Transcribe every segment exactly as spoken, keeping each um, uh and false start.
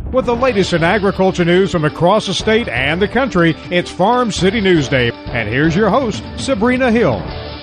With the latest in agriculture news from across the state and the country, it's Farm City News Day. And here's your host, Sabrina Hill.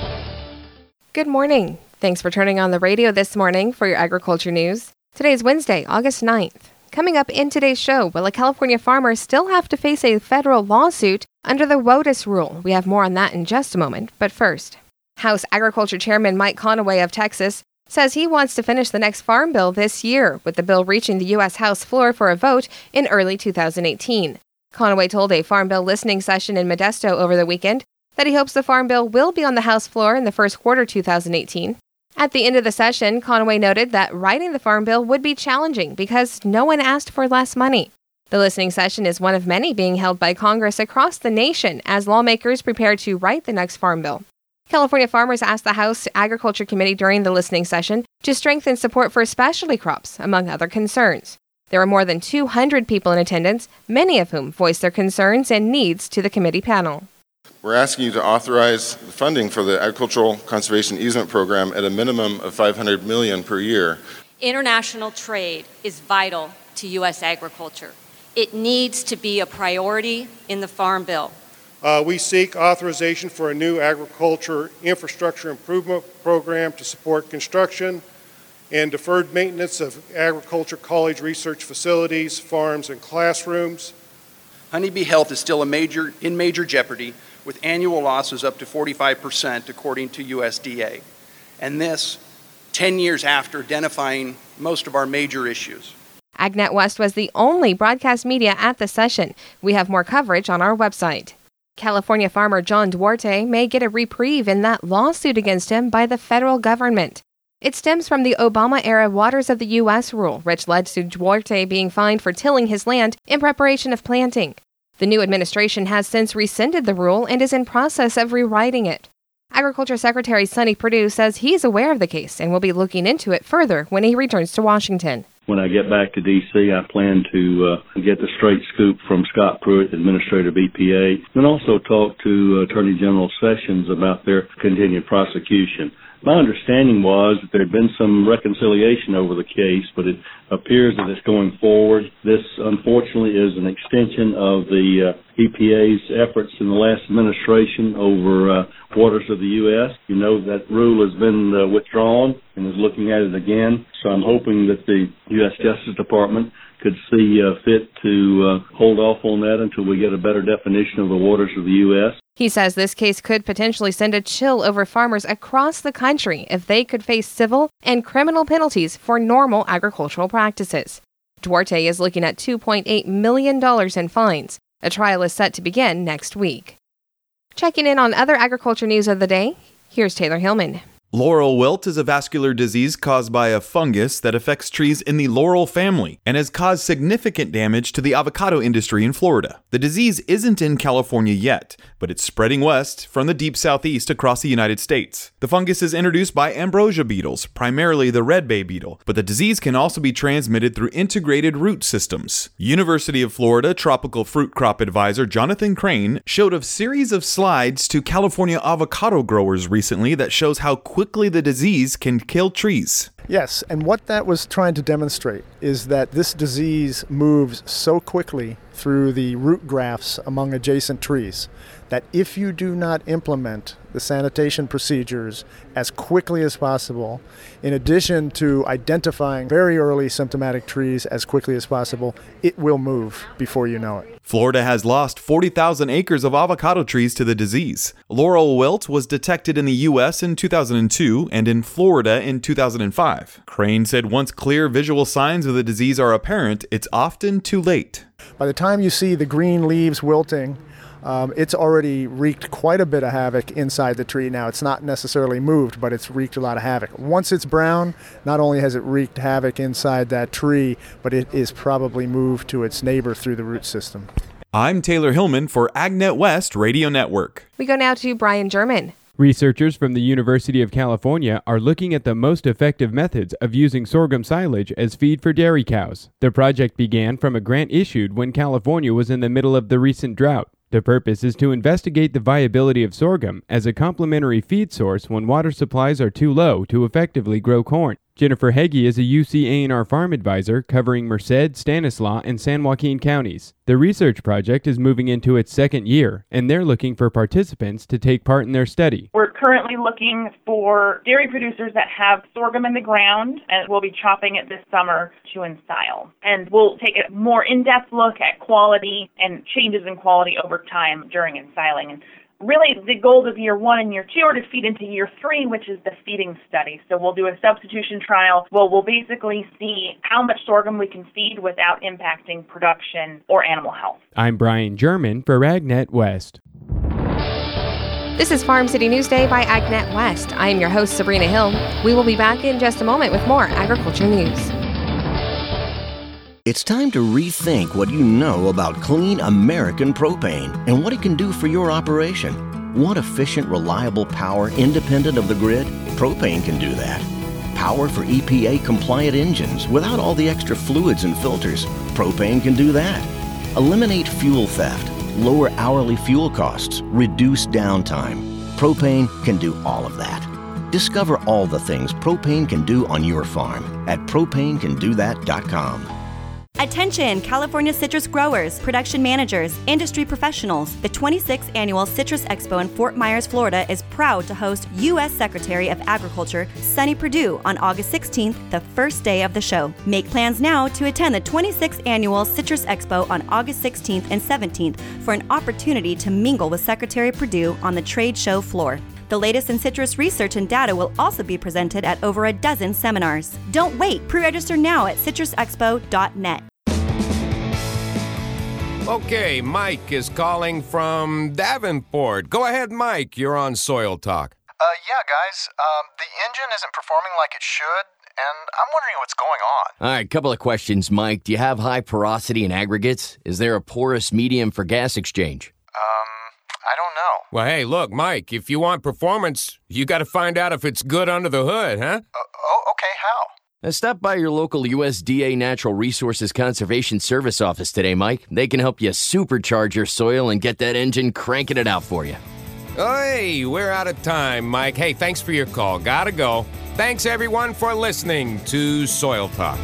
Good morning. Thanks for turning on the radio this morning for your agriculture news. Today is Wednesday, August ninth. Coming up in today's show, will a California farmer still have to face a federal lawsuit under the WOTUS rule? We have more on that in just a moment. But first, House Agriculture Chairman Mike Conaway of Texas says he wants to finish the next farm bill this year, with the bill reaching the U S House floor for a vote in early two thousand eighteen. Conaway told a farm bill listening session in Modesto over the weekend that he hopes the farm bill will be on the House floor in the first quarter two thousand eighteen. At the end of the session, Conaway noted that writing the farm bill would be challenging because no one asked for less money. The listening session is one of many being held by Congress across the nation as lawmakers prepare to write the next farm bill. California farmers asked the House Agriculture Committee during the listening session to strengthen support for specialty crops, among other concerns. There were more than two hundred people in attendance, many of whom voiced their concerns and needs to the committee panel. We're asking you to authorize funding for the Agricultural Conservation Easement Program at a minimum of five hundred million dollars per year. International trade is vital to U S agriculture. It needs to be a priority in the Farm Bill. Uh, we seek authorization for a new agriculture infrastructure improvement program to support construction and deferred maintenance of agriculture college research facilities, farms, and classrooms. Honeybee health is still a major, in major jeopardy, with annual losses up to forty-five percent, according to U S D A. And this, ten years after identifying most of our major issues. AgNet West was the only broadcast media at the session. We have more coverage on our website. California farmer John Duarte may get a reprieve in that lawsuit against him by the federal government. It stems from the Obama-era Waters of the U S rule, which led to Duarte being fined for tilling his land in preparation of planting. The new administration has since rescinded the rule and is in process of rewriting it. Agriculture Secretary Sonny Perdue says he's aware of the case and will be looking into it further when he returns to Washington. When I get back to D C, I plan to uh, get the straight scoop from Scott Pruitt, Administrator of E P A, and also talk to Attorney General Sessions about their continued prosecution. My understanding was that there had been some reconciliation over the case, but it appears that it's going forward. This, unfortunately, is an extension of the uh, E P A's efforts in the last administration over uh, waters of the U S. You know that rule has been uh, withdrawn and is looking at it again. So I'm hoping that the U S Justice Department could see uh, fit to uh, hold off on that until we get a better definition of the waters of the U S. He says this case could potentially send a chill over farmers across the country if they could face civil and criminal penalties for normal agricultural practices. Duarte is looking at two point eight million dollars in fines. A trial is set to begin next week. Checking in on other agriculture news of the day, here's Taylor Hillman. Laurel wilt is a vascular disease caused by a fungus that affects trees in the laurel family and has caused significant damage to the avocado industry in Florida. The disease isn't in California yet, but it's spreading west from the deep southeast across the United States. The fungus is introduced by ambrosia beetles, primarily the red bay beetle, but the disease can also be transmitted through integrated root systems. University of Florida tropical fruit crop advisor Jonathan Crane showed a series of slides to California avocado growers recently that shows how quickly quickly the disease can kill trees. Yes, and what that was trying to demonstrate is that this disease moves so quickly through the root grafts among adjacent trees that if you do not implement the sanitation procedures as quickly as possible, in addition to identifying very early symptomatic trees as quickly as possible, it will move before you know it. Florida has lost forty thousand acres of avocado trees to the disease. Laurel wilt was detected in the U S in two thousand two and in Florida in two thousand five. Crane said once clear visual signs of the disease are apparent, it's often too late. By the time you see the green leaves wilting, Um, it's already wreaked quite a bit of havoc inside the tree. Now, it's not necessarily moved, but it's wreaked a lot of havoc. Once it's brown, not only has it wreaked havoc inside that tree, but it is probably moved to its neighbor through the root system. I'm Taylor Hillman for AgNet West Radio Network. We go now to Brian German. Researchers from the University of California are looking at the most effective methods of using sorghum silage as feed for dairy cows. The project began from a grant issued when California was in the middle of the recent drought. The purpose is to investigate the viability of sorghum as a complementary feed source when water supplies are too low to effectively grow corn. Jennifer Heggie is a U C A and R farm advisor covering Merced, Stanislaus, and San Joaquin counties. The research project is moving into its second year, and they're looking for participants to take part in their study. We're currently looking for dairy producers that have sorghum in the ground, and we'll be chopping it this summer to ensile. And we'll take a more in-depth look at quality and changes in quality over time during ensiling. And really, the goals of year one and year two are to feed into year three, which is the feeding study. So we'll do a substitution trial. Well, we'll basically see how much sorghum we can feed without impacting production or animal health. I'm Brian German for AgNet West. This is Farm City Newsday by AgNet West. I am your host, Sabrina Hill. We will be back in just a moment with more agriculture news. It's time to rethink what you know about clean American propane and what it can do for your operation. Want efficient, reliable power independent of the grid? Propane can do that. Power for E P A-compliant engines without all the extra fluids and filters? Propane can do that. Eliminate fuel theft, lower hourly fuel costs, reduce downtime. Propane can do all of that. Discover all the things propane can do on your farm at propane can do that dot com. Attention, California citrus growers, production managers, industry professionals. The twenty-sixth Annual Citrus Expo in Fort Myers, Florida is proud to host U S Secretary of Agriculture Sonny Perdue on August sixteenth, the first day of the show. Make plans now to attend the twenty-sixth Annual Citrus Expo on August sixteenth and seventeenth for an opportunity to mingle with Secretary Perdue on the trade show floor. The latest in citrus research and data will also be presented at over a dozen seminars. Don't wait. Pre-register now at citrus expo dot net. Okay, Mike is calling from Davenport. Go ahead, Mike. You're on Soil Talk. Uh, yeah, guys. Um, the engine isn't performing like it should, and I'm wondering what's going on. All right, couple of questions, Mike. Do you have high porosity in aggregates? Is there a porous medium for gas exchange? Um... I don't know. Well, hey, look, Mike, if you want performance, you got to find out if it's good under the hood, huh? Uh, oh, okay, how? Now stop by your local U S D A Natural Resources Conservation Service office today, Mike. They can help you supercharge your soil and get that engine cranking it out for you. Hey, we're out of time, Mike. Hey, thanks for your call. Gotta go. Thanks, everyone, for listening to Soil Talk.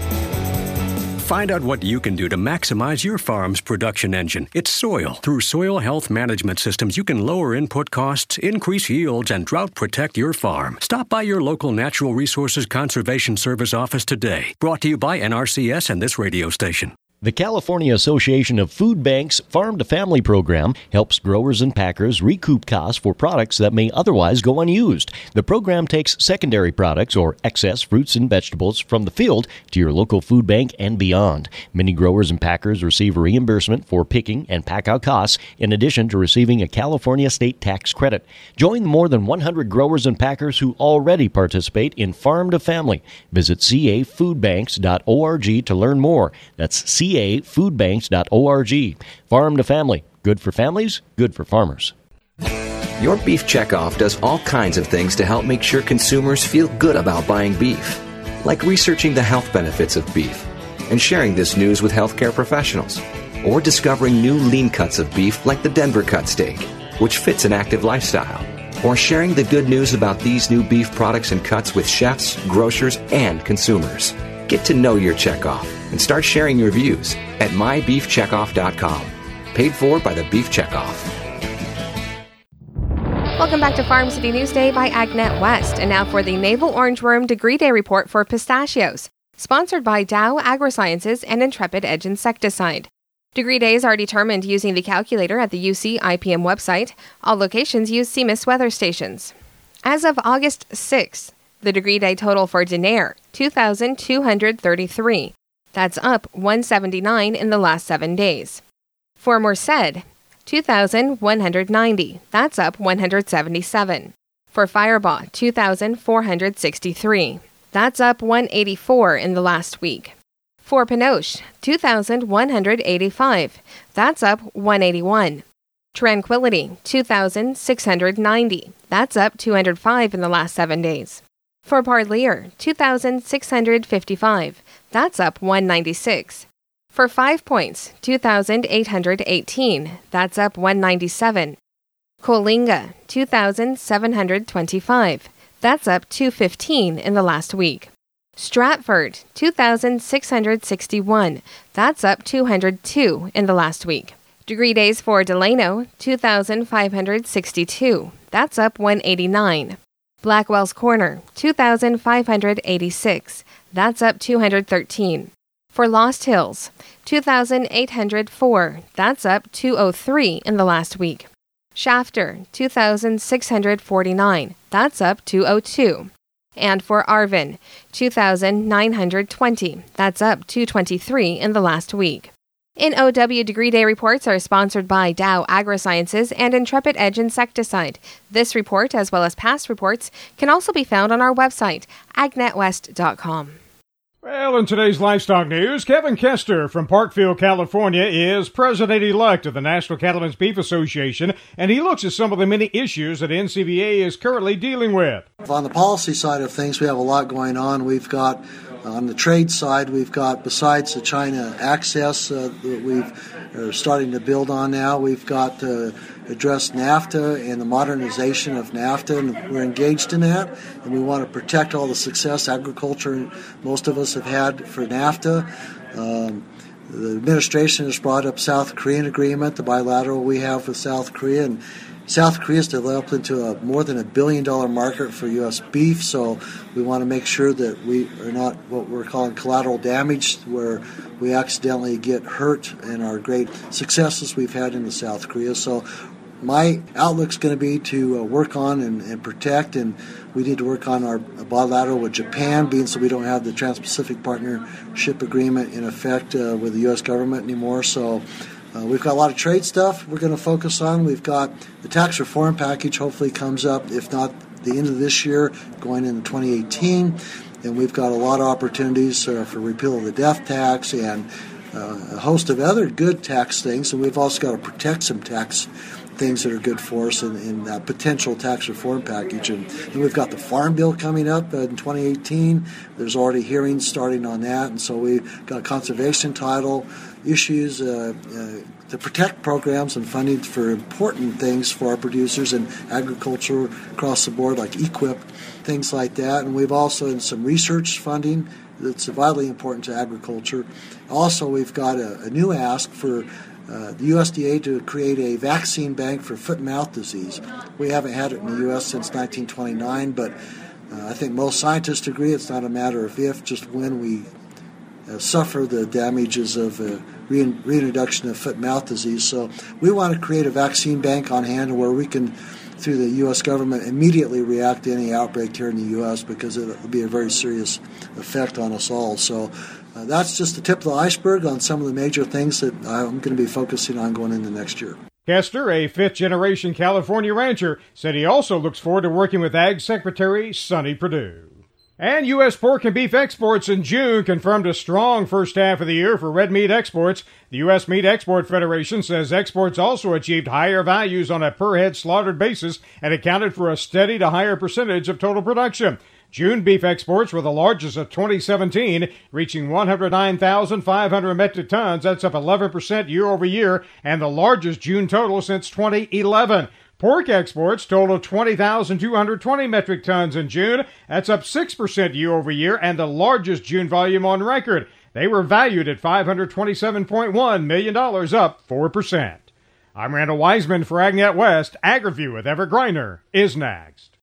Find out what you can do to maximize your farm's production engine. It's soil. Through soil health management systems, you can lower input costs, increase yields, and drought protect your farm. Stop by your local Natural Resources Conservation Service office today. Brought to you by N R C S and this radio station. The California Association of Food Banks Farm to Family program helps growers and packers recoup costs for products that may otherwise go unused. The program takes secondary products or excess fruits and vegetables from the field to your local food bank and beyond. Many growers and packers receive reimbursement for picking and pack-out costs in addition to receiving a California state tax credit. Join the more than one hundred growers and packers who already participate in Farm to Family. Visit c a food banks dot org to learn more. That's C A food banks dot org. Farm to Family. Good for families, good for farmers. Your Beef Checkoff does all kinds of things to help make sure consumers feel good about buying beef, like researching the health benefits of beef and sharing this news with healthcare professionals, or discovering new lean cuts of beef like the Denver cut steak, which fits an active lifestyle, or sharing the good news about these new beef products and cuts with chefs, grocers, and consumers. Get to know your checkoff and start sharing your views at my beef checkoff dot com. Paid for by the Beef Checkoff. Welcome back to Farm City Newsday by AgNet West. And now for the Navel Orangeworm Degree Day report for pistachios. Sponsored by Dow AgroSciences and Intrepid Edge Insecticide. Degree days are determined using the calculator at the U C I P M website. All locations use C M I S weather stations. As of August sixth, the degree day total for Denair, two thousand two hundred thirty-three. That's up one hundred seventy-nine in the last seven days. For Merced, two thousand one hundred ninety. That's up one hundred seventy-seven. For Firebaugh, two thousand four hundred sixty-three. That's up one hundred eighty-four in the last week. For Pinoche, two thousand one hundred eighty-five. That's up one hundred eighty-one. Tranquility, two thousand six hundred ninety. That's up two hundred five in the last seven days. For Parlier, two thousand six hundred fifty-five. That's up one hundred ninety-six. For Five Points, two thousand eight hundred eighteen. That's up one hundred ninety-seven. Coalinga, two thousand seven hundred twenty-five. That's up two hundred fifteen in the last week. Stratford, two thousand six hundred sixty-one. That's up two hundred two in the last week. Degree days for Delano, two thousand five hundred sixty-two. That's up one hundred eighty-nine. Blackwell's Corner, two thousand five hundred eighty-six. That's up two hundred thirteen. For Lost Hills, two thousand eight hundred four. That's up two hundred three in the last week. Shafter, two thousand six hundred forty-nine. That's up two hundred two. And for Arvin, two thousand nine hundred twenty. That's up two hundred twenty-three in the last week. N O W Degree Day reports are sponsored by Dow AgroSciences and Intrepid Edge Insecticide. This report, as well as past reports, can also be found on our website, ag net west dot com. Well, in today's livestock news, Kevin Kester from Parkville, California, is president-elect of the National Cattlemen's Beef Association, and he looks at some of the many issues that N C B A is currently dealing with. On the policy side of things, we have a lot going on. We've got, on the trade side, we've got, besides the China access uh, that we've are starting to build on now, we've got to address NAFTA and the modernization of NAFTA, and we're engaged in that, and we want to protect all the success agriculture most of us have had for NAFTA. Um, the administration has brought up South Korean agreement, the bilateral we have with South Korea, and South Korea has developed into a more than a billion dollar market for U S beef, so we want to make sure that we are not what we're calling collateral damage, where we accidentally get hurt in our great successes we've had in the South Korea. So my outlook's going to be to uh, work on and, and protect, and we need to work on our bilateral with Japan, being so we don't have the Trans-Pacific Partnership Agreement in effect uh, with the U S government anymore. So Uh, we've got a lot of trade stuff we're going to focus on. We've got the tax reform package hopefully comes up, if not the end of this year, going into twenty eighteen. And we've got a lot of opportunities uh, for repeal of the death tax and uh, a host of other good tax things. And we've also got to protect some tax things that are good for us in, in that potential tax reform package. And, and we've got the Farm Bill coming up uh, in twenty eighteen. There's already hearings starting on that. And so we've got conservation title issues uh, uh, to protect programs and funding for important things for our producers and agriculture across the board, like E Q I P, things like that. And we've also in some research funding that's vitally important to agriculture. Also, we've got a, a new ask for uh, the U S D A to create a vaccine bank for foot and mouth disease. We haven't had it in the U S since nineteen twenty-nine, but uh, I think most scientists agree it's not a matter of if, just when we Uh, suffer the damages of uh, re- reintroduction of foot and mouth disease. So we want to create a vaccine bank on hand where we can, through the U S government, immediately react to any outbreak here in the U S because it will be a very serious effect on us all. So uh, that's just the tip of the iceberg on some of the major things that I'm going to be focusing on going into next year. Kester, a fifth-generation California rancher, said he also looks forward to working with Ag Secretary Sonny Perdue. And U S pork and beef exports in June confirmed a strong first half of the year for red meat exports. The U S Meat Export Federation says exports also achieved higher values on a per-head slaughtered basis and accounted for a steady to higher percentage of total production. June beef exports were the largest of twenty seventeen, reaching one hundred nine thousand five hundred metric tons. That's up eleven percent year over year, and the largest June total since twenty eleven. Pork exports totaled twenty thousand two hundred twenty metric tons in June. That's up six percent year over year and the largest June volume on record. They were valued at five hundred twenty-seven point one million dollars, up four percent. I'm Randall Wiseman for AgNet West. AgriView with Everett Griner is next.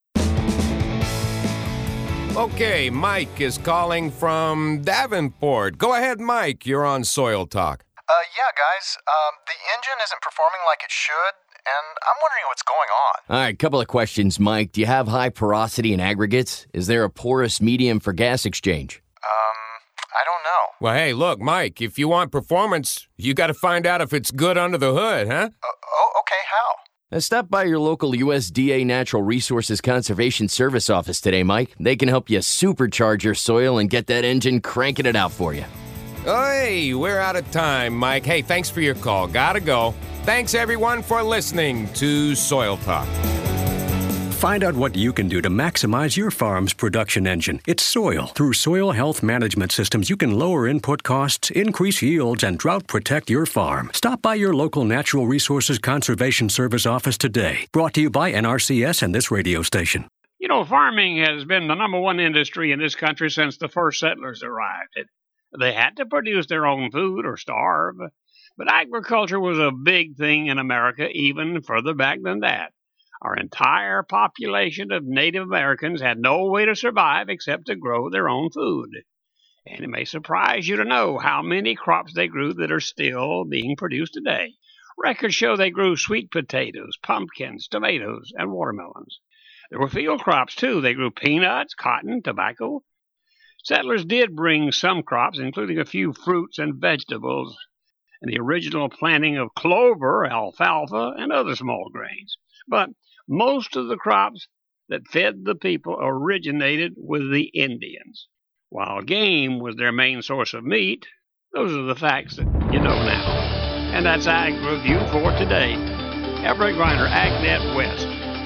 Okay, Mike is calling from Davenport. Go ahead, Mike. You're on Soil Talk. Uh, yeah, guys. Um, the engine isn't performing like it should, and I'm wondering what's going on. All right, couple of questions, Mike. Do you have high porosity in aggregates? Is there a porous medium for gas exchange? Um, I don't know. Well, hey, look, Mike, if you want performance, you got to find out if it's good under the hood, huh? Uh, oh, okay, how? Now stop by your local U S D A Natural Resources Conservation Service office today, Mike. They can help you supercharge your soil and get that engine cranking it out for you. Hey, we're out of time, Mike. Hey, thanks for your call. Gotta go. Thanks, everyone, for listening to Soil Talk. Find out what you can do to maximize your farm's production engine. It's soil. Through soil health management systems, you can lower input costs, increase yields, and drought protect your farm. Stop by your local Natural Resources Conservation Service office today. Brought to you by N R C S and this radio station. You know, farming has been the number one industry in this country since the first settlers arrived. It, they had to produce their own food or starve. But agriculture was a big thing in America even further back than that. Our entire population of Native Americans had no way to survive except to grow their own food. And it may surprise you to know how many crops they grew that are still being produced today. Records show they grew sweet potatoes, pumpkins, tomatoes, and watermelons. There were field crops, too. They grew peanuts, cotton, tobacco. Settlers did bring some crops, including a few fruits and vegetables, and the original planting of clover, alfalfa, and other small grains. But most of the crops that fed the people originated with the Indians. While game was their main source of meat, those are the facts that you know now. And that's Ag Review for today. Everett Griner, AgNet West.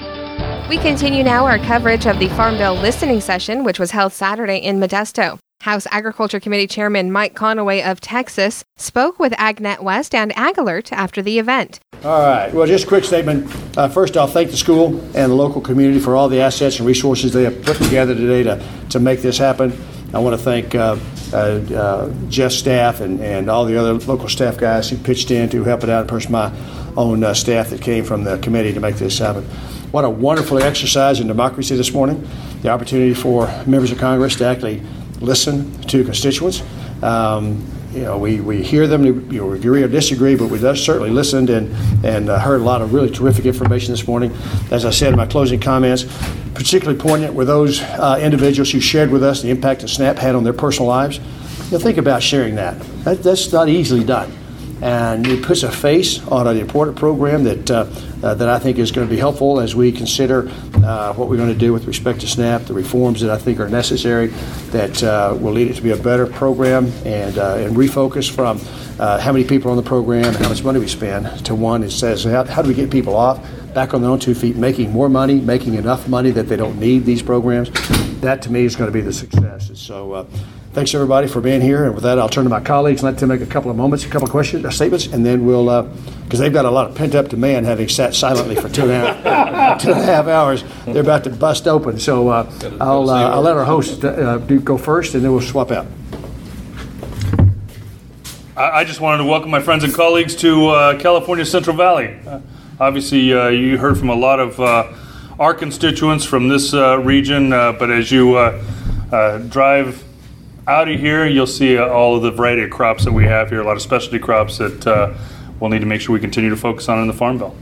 We continue now our coverage of the Farm Bill listening session, which was held Saturday in Modesto. House Agriculture Committee Chairman Mike Conaway of Texas spoke with AgNet West and AgAlert after the event. All right. Well, just a quick statement. Uh, first, I'll thank the school and the local community for all the assets and resources they have put together today to, to make this happen. I want to thank uh, uh, uh, Jeff's staff and, and all the other local staff guys who pitched in to help it out, and personally my own uh, staff that came from the committee to make this happen. What a wonderful exercise in democracy this morning. The opportunity for members of Congress to actually listen to constituents. Um, you know, we, we hear them, you know, agree or disagree, but we certainly listened and, and uh, heard a lot of really terrific information this morning. As I said in my closing comments, particularly poignant were those uh, individuals who shared with us the impact that SNAP had on their personal lives. You know, think about sharing that. that. That's not easily done. And it puts a face on an important program that uh, uh, that I think is going to be helpful as we consider uh, what we're going to do with respect to SNAP, the reforms that I think are necessary that uh, will lead it to be a better program and uh, and refocus from uh, how many people are on the program and how much money we spend to one that says how, how do we get people off, back on their own two feet, making more money, making enough money that they don't need these programs. That to me is going to be the success. And so. Uh, Thanks, everybody, for being here. And with that, I'll turn to my colleagues and let them make a couple of moments, a couple of questions, or statements, and then we'll, because uh, they've got a lot of pent-up demand having sat silently for two and a half, two and a half hours. They're about to bust open. So uh, I'll, uh, I'll let our host uh, do, go first, and then we'll swap out. I just wanted to welcome my friends and colleagues to uh, California Central Valley. Uh, obviously, uh, you heard from a lot of uh, our constituents from this uh, region, uh, but as you uh, uh, drive out of here, you'll see uh, all of the variety of crops that we have here, a lot of specialty crops that uh, we'll need to make sure we continue to focus on in the Farm Bill.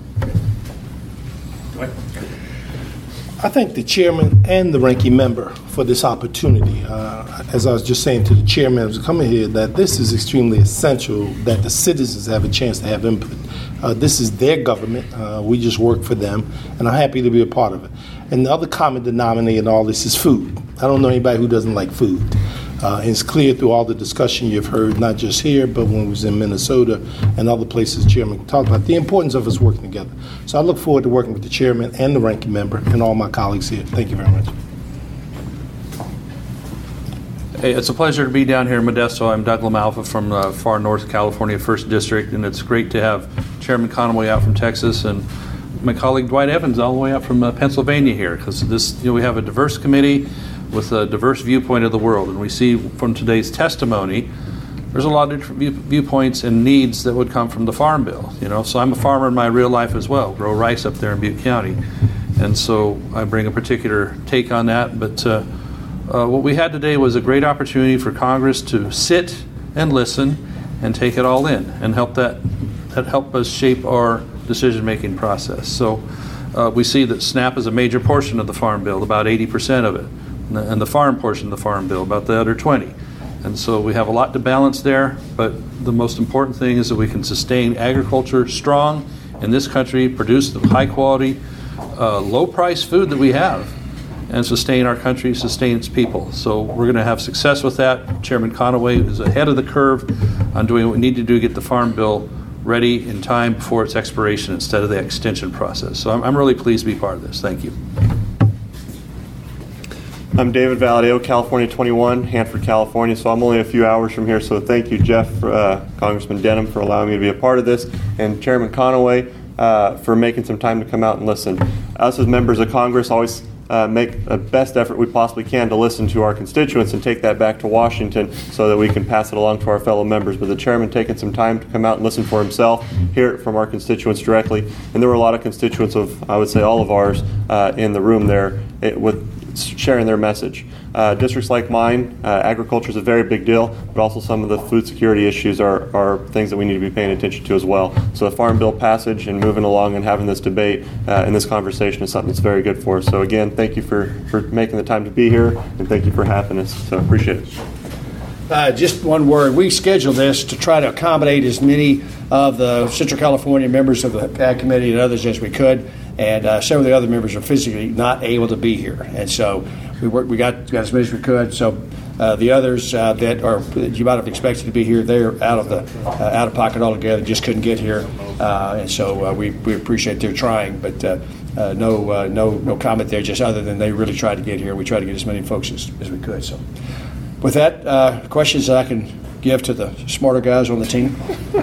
I thank the chairman and the ranking member for this opportunity. Uh, as I was just saying to the chairman who's coming here, that this is extremely essential that the citizens have a chance to have input. Uh, this is their government. Uh, we just work for them, and I'm happy to be a part of it. And the other common denominator in all this is food. I don't know anybody who doesn't like food. Uh, and it's clear through all the discussion you've heard, not just here, but when we was in Minnesota and other places the chairman talked about, the importance of us working together. So I look forward to working with the chairman and the ranking member and all my colleagues here. Thank you very much. Hey, it's a pleasure to be down here in Modesto. I'm Doug LaMalfa from uh, far north California, first District, and it's great to have Chairman Conaway out from Texas and my colleague Dwight Evans all the way out from uh, Pennsylvania here, because this, you know, we have a diverse committee with a diverse viewpoint of the world, and we see from today's testimony there's a lot of different view, viewpoints and needs that would come from the Farm Bill. You know, so I'm a farmer in my real life as well, grow rice up there in Butte County, and so I bring a particular take on that. But uh, uh, what we had today was a great opportunity for Congress to sit and listen and take it all in and help that, that help us shape our decision-making process. So uh, we see that SNAP is a major portion of the Farm Bill, about eighty percent of it, and the farm portion of the Farm Bill, about the other twenty. And so we have a lot to balance there, but the most important thing is that we can sustain agriculture strong in this country, produce the high-quality, uh, low-price food that we have, and sustain our country, sustain its people. So we're going to have success with that. Chairman Conaway is ahead of the curve on doing what we need to do to get the Farm Bill ready in time before its expiration instead of the extension process. So I'm, I'm really pleased to be part of this. Thank you. I'm David Valadeo, California twenty-one, Hanford, California, so I'm only a few hours from here, so thank you, Jeff, for, uh, Congressman Denham, for allowing me to be a part of this, and Chairman Conaway uh, for making some time to come out and listen. Us as members of Congress always uh, make the best effort we possibly can to listen to our constituents and take that back to Washington so that we can pass it along to our fellow members. But the chairman taking some time to come out and listen for himself, hear it from our constituents directly. And there were a lot of constituents of, I would say, all of ours uh, in the room there it, with sharing their message. Uh, districts like mine, uh, agriculture is a very big deal, but also some of the food security issues are, are things that we need to be paying attention to as well. So the Farm Bill passage and moving along and having this debate uh, and this conversation is something that's very good for us. So again, thank you for, for making the time to be here, and thank you for having us. So appreciate it. Uh, just one word. We scheduled this to try to accommodate as many of the Central California members of the Ag Committee and others as we could. And uh, several of the other members are physically not able to be here, and so we worked, we got, got as many as we could. So uh, the others uh, that are that you might have expected to be here, they're out of the uh, out of pocket altogether. Just couldn't get here, uh, and so uh, we we appreciate their trying, but uh, uh, no uh, no no comment there. Just other than they really tried to get here. We tried to get as many folks as, as we could. So with that, uh, questions that I can give to the smarter guys on the team.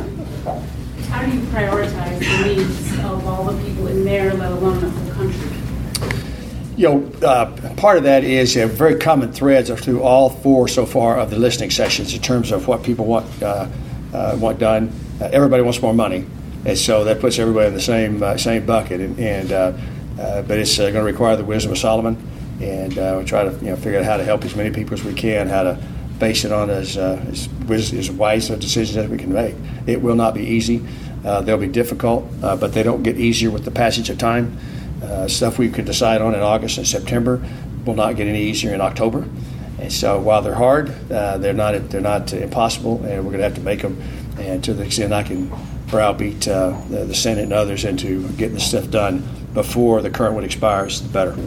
How do you prioritize the needs of all the people in there, let alone the whole country? You know, uh, part of that is a very common threads through all four so far of the listening sessions in terms of what people want uh, uh, want done. Uh, everybody wants more money, and so that puts everybody in the same uh, same bucket. And, and uh, uh, but it's uh, going to require the wisdom of Solomon, and uh, we try to you know figure out how to help as many people as we can, how to base it on as uh, as, as wise of decisions as we can make. It will not be easy. Uh, they'll be difficult, uh, but they don't get easier with the passage of time. Uh, stuff we could decide on in August and September will not get any easier in October. And so while they're hard, uh, they're not they're not impossible, and we're going to have to make them. And to the extent I can browbeat uh, the, the Senate and others into getting this stuff done before the current one expires, the better.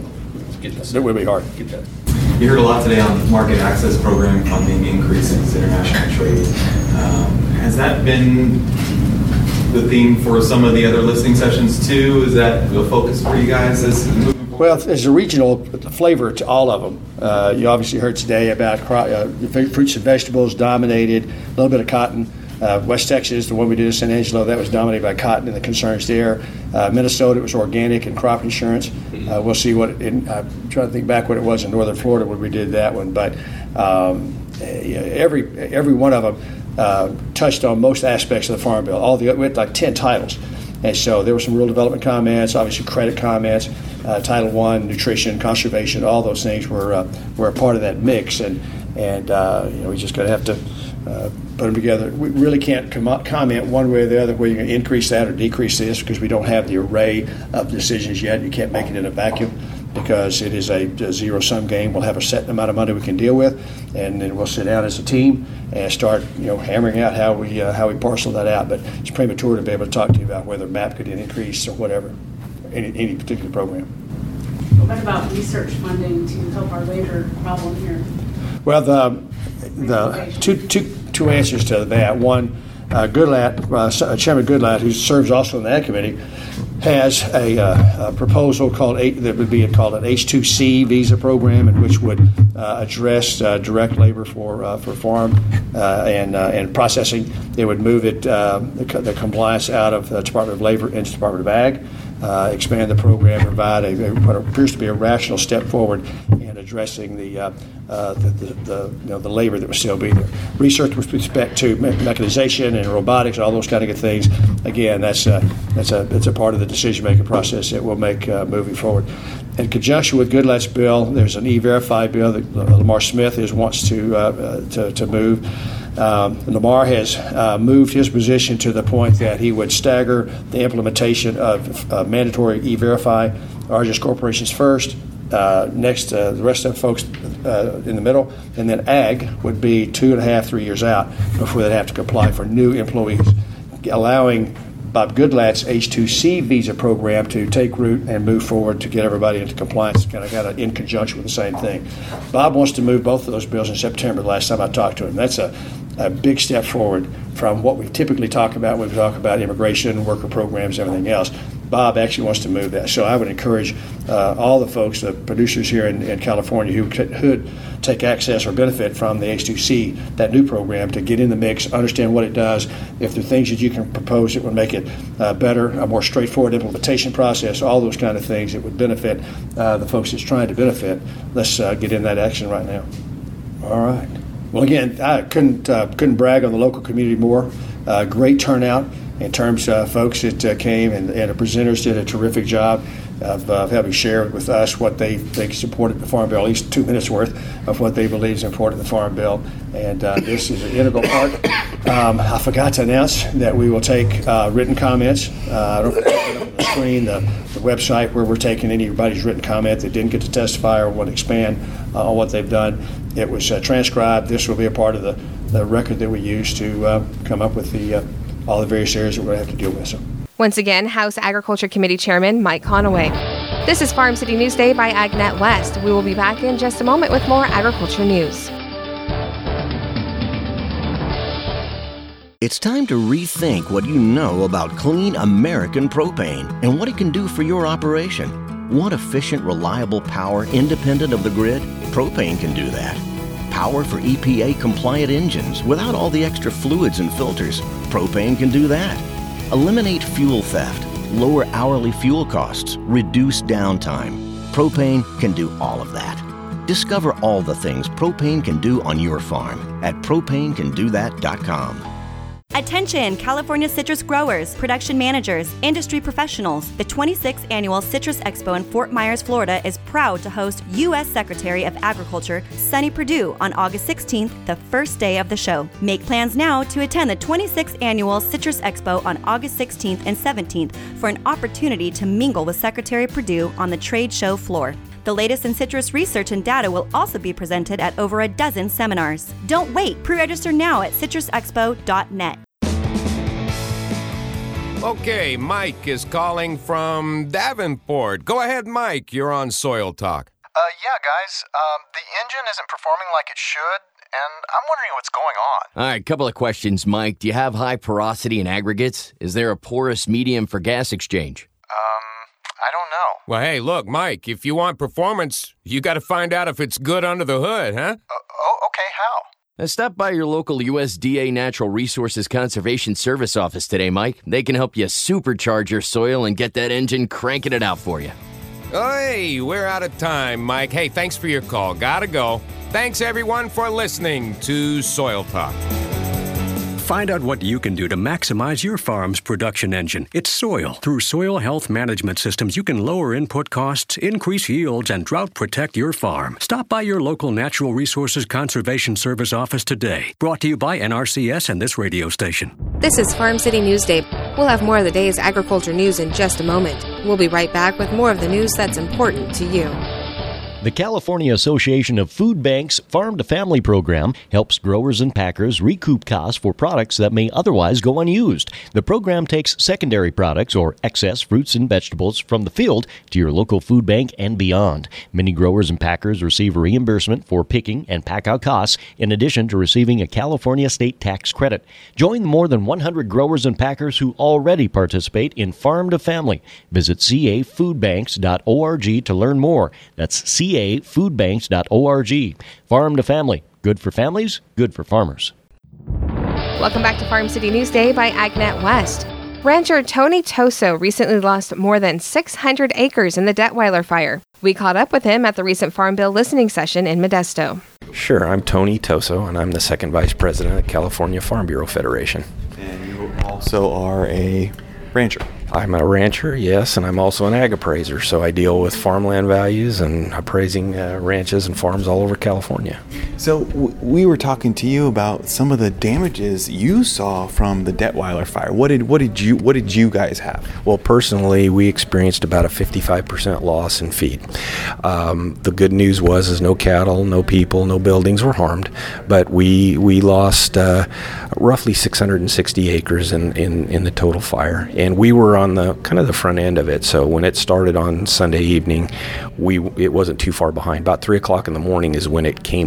It will be hard. Get that. You heard a lot today on market access program funding increases, international trade. Um, has that been the theme for some of the other listening sessions too? Is that a focus for you guys as moving forward? Well, there's a regional flavor to all of them. Uh, you obviously heard today about uh, fruits and vegetables dominated, a little bit of cotton. Uh, West Texas, the one we did in San Angelo, that was dominated by cotton and the concerns there. Uh, Minnesota, it was organic and crop insurance. Uh, we'll see what, it, in, I'm trying to think back what it was in northern Florida when we did that one. But um, every every one of them uh, touched on most aspects of the Farm Bill. All the, we had like ten titles. And so there were some rural development comments, obviously credit comments, uh, Title One, nutrition, conservation, all those things were uh, were a part of that mix. And, and uh, you know, we just got to have to uh, put them together. We really can't com- comment one way or the other whether you're going to increase that or decrease this because we don't have the array of decisions yet. You can't make it in a vacuum because it is a, a zero-sum game. We'll have a set amount of money we can deal with, and then we'll sit down as a team and start, you know, hammering out how we uh, how we parcel that out. But it's premature to be able to talk to you about whether M A P could increase or whatever, any, any particular program. What about research funding to help our labor problem here? Well, the the two two two answers to that. One, uh, Goodlatte, uh, Chairman Goodlatte, who serves also on the Ag Committee, has a, uh, a proposal called a, that would be called an H two C visa program, in which would uh, address uh, direct labor for uh, for farm uh, and uh, and processing. It would move it uh, the, the compliance out of the Department of Labor into the Department of Ag. Uh, expand the program, provide a, a, what appears to be a rational step forward in addressing the, uh, uh, the, the, the, you know, the labor that would still be there. Research with respect to me- mechanization and robotics, all those kind of good things. Again, that's a, that's a, that's a part of the decision-making process that we'll make uh, moving forward. In conjunction with Goodlatte's bill, there's an E-Verify bill that Lamar Smith is, wants to, uh, to, to move. Um, Lamar has uh, moved his position to the point that he would stagger the implementation of uh, mandatory E-Verify. Largest corporations first, uh, next uh, the rest of the folks uh, in the middle, and then Ag would be two and a half, three years out before they'd have to comply for new employees, allowing Bob Goodlatte's H two C visa program to take root and move forward to get everybody into compliance, kind of kind of in conjunction with the same thing. Bob wants to move both of those bills in September. The last time I talked to him, that's a a big step forward from what we typically talk about when we talk about immigration, worker programs, everything else. Bob actually wants to move that. So I would encourage uh, all the folks, the producers here in, in California who could take access or benefit from the H two C, that new program, to get in the mix, understand what it does. If there are things that you can propose that would make it uh, better, a more straightforward implementation process, all those kind of things that would benefit uh, the folks that's trying to benefit, let's uh, get in that action right now. All right. Well, again, I couldn't uh, couldn't brag on the local community more. Uh, great turnout in terms of folks that uh, came, and, and the presenters did a terrific job of, uh, of having shared with us what they think supported the Farm Bill, at least two minutes worth of what they believe is important in the Farm Bill. And uh, this is an integral part. Um, I forgot to announce that we will take uh, written comments. Uh, I don't put it up on the screen, the, the website where we're taking anybody's written comment that didn't get to testify or want to expand uh, on what they've done. It was uh, transcribed. This will be a part of the, the record that we use to uh, come up with the uh, all the various areas that we're going to have to deal with. So. Once again, House Agriculture Committee Chairman Mike Conaway. This is Farm City Newsday by AgNet West. We will be back in just a moment with more agriculture news. It's time to rethink what you know about clean American propane and what it can do for your operation. Want efficient, reliable power independent of the grid? Propane can do that. Power for E P A-compliant engines without all the extra fluids and filters. Propane can do that. Eliminate fuel theft, lower hourly fuel costs, reduce downtime. Propane can do all of that. Discover all the things propane can do on your farm at propane can do that dot com. Attention, California citrus growers, production managers, industry professionals. The twenty-sixth Annual Citrus Expo in Fort Myers, Florida is proud to host U S Secretary of Agriculture Sonny Perdue on August sixteenth, the first day of the show. Make plans now to attend the twenty-sixth Annual Citrus Expo on August sixteenth and seventeenth for an opportunity to mingle with Secretary Perdue on the trade show floor. The latest in citrus research and data will also be presented at over a dozen seminars. Don't wait. Pre-register now at citrus expo dot net. Okay, Mike is calling from Davenport. Go ahead, Mike. You're on Soil Talk. Uh, yeah, guys. Um, the engine isn't performing like it should, and I'm wondering what's going on. All right, couple of questions, Mike. Do you have high porosity in aggregates? Is there a porous medium for gas exchange? Um, I don't know. Well, hey, look, Mike, if you want performance, you got to find out if it's good under the hood, huh? Uh, oh, okay, how? Now stop by your local U S D A Natural Resources Conservation Service office today, Mike. They can help you supercharge your soil and get that engine cranking it out for you. Hey, we're out of time, Mike. Hey, thanks for your call. Gotta go. Thanks, everyone, for listening to Soil Talk. Find out what you can do to maximize your farm's production engine. It's soil. Through soil health management systems, you can lower input costs, increase yields, and drought protect your farm. Stop by your local Natural Resources Conservation Service office today. Brought to you by N R C S and this radio station. This is Farm City Newsday. We'll have more of the day's agriculture news in just a moment. We'll be right back with more of the news that's important to you. The California Association of Food Banks Farm to Family program helps growers and packers recoup costs for products that may otherwise go unused. The program takes secondary products or excess fruits and vegetables from the field to your local food bank and beyond. Many growers and packers receive reimbursement for picking and pack-out costs in addition to receiving a California state tax credit. Join the more than one hundred growers and packers who already participate in Farm to Family. Visit c a food banks dot org to learn more. That's C A food banks dot org. Farm to Family. Good for families, good for farmers. Welcome back to Farm City Newsday by AgNet West. Rancher Tony Toso recently lost more than six hundred acres in the Detweiler fire. We caught up with him at the recent Farm Bill listening session in Modesto. Sure, I'm Tony Toso, and I'm the second vice president at California Farm Bureau Federation. And you also are a rancher. I'm a rancher, yes, and I'm also an ag appraiser, so I deal with farmland values and appraising uh, ranches and farms all over California. So w- we were talking to you about some of the damages you saw from the Detweiler fire. What did what did you what did you guys have? Well, personally, we experienced about a fifty-five percent loss in feed. Um, the good news was is no cattle, no people, no buildings were harmed, but we we lost uh, roughly six hundred sixty acres in, in, in the total fire, and we were on the kind of the front end of it. So when it started on Sunday evening, we it wasn't too far behind. About three o'clock in the morning is when it came by my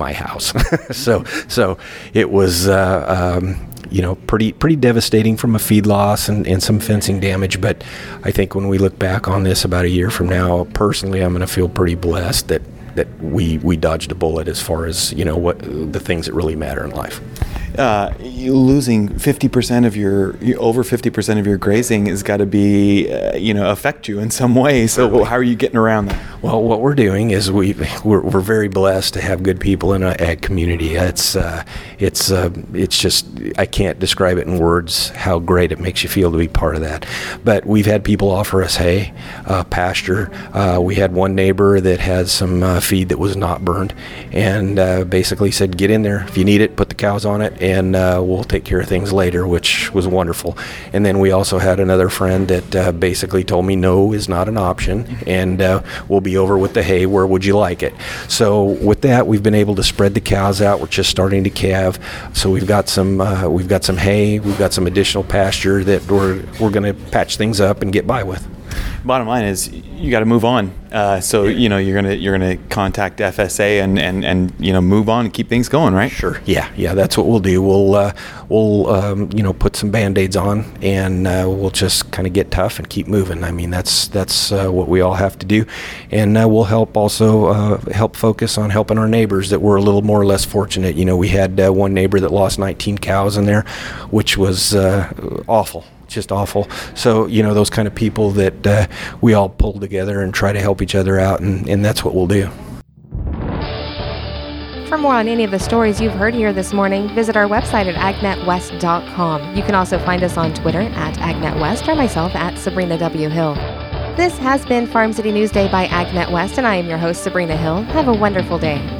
my house. so so it was uh, um, you know pretty pretty devastating from a feed loss and, and some fencing damage. But I think when we look back on this about a year from now, personally, I'm going to feel pretty blessed that that we we dodged a bullet as far as you know what the things that really matter in life. Uh, you losing fifty percent of your, over fifty percent of your grazing has got to be, uh, you know, affect you in some way. So how are you getting around that? Well, what we're doing is we we're, we're very blessed to have good people in our ag community. It's uh, it's uh, it's just I can't describe it in words how great it makes you feel to be part of that. But we've had people offer us hay, uh, pasture. Uh, we had one neighbor that had some uh, feed that was not burned, and uh, basically said, "Get in there if you need it. Put the cows on it." And uh, we'll take care of things later, which was wonderful. And then we also had another friend that uh, basically told me no is not an option, and uh, we'll be over with the hay. Where would you like it? So with that, we've been able to spread the cows out. We're just starting to calve, so we've got some uh, we've got some hay, we've got some additional pasture that we're we're going to patch things up and get by with. Bottom line is you got to move on. Uh, so you know you're gonna you're gonna contact F S A and, and, and you know move on and keep things going, right? Sure. Yeah, yeah. That's what we'll do. We'll uh, we'll um, you know put some Band-Aids on, and uh, we'll just kind of get tough and keep moving. I mean that's that's uh, what we all have to do, and uh, we'll help also uh, help focus on helping our neighbors that were a little more or less fortunate. You know, we had uh, one neighbor that lost nineteen cows in there, which was uh, awful. Just awful. So, you know, those kind of people that uh, we all pull together and try to help each other out, and, and that's what we'll do. For more on any of the stories you've heard here this morning, visit our website at ag net west dot com. You can also find us on Twitter at ag net west or myself at Sabrina W. Hill. This has been Farm City News Day by AgNet West, and I am your host, Sabrina Hill. Have a wonderful day.